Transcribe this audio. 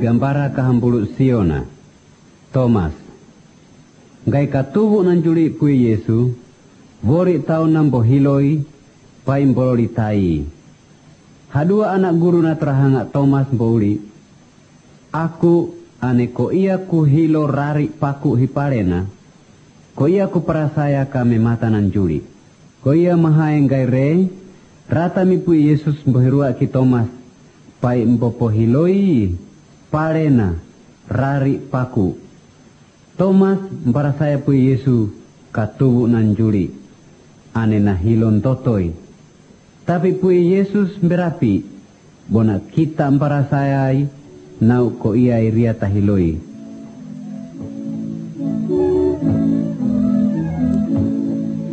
gambara kahambulu siona. Thomas. Ngai katubu nanjuli pui Yesu, wori tau nambo hiloi, paim bololi tai. Hadua anak guru na terahanga Thomas mbouli. Aku ane ko iya ku hilo rari paku hipalena, ko iya ku perasaya kame mata nanjuli. Ko iya mahaeng ngai re, rata mi pui Yesus mbohirua ki Thomas, pai mbopo hiloi, palena, rari paku. Thomas mparasaya pui Yesu katubu nanjuli, ane na hilon totoi. Tapi pui Yesus berapi, bona kita mparasayai, nau ko iya iria tahiloi.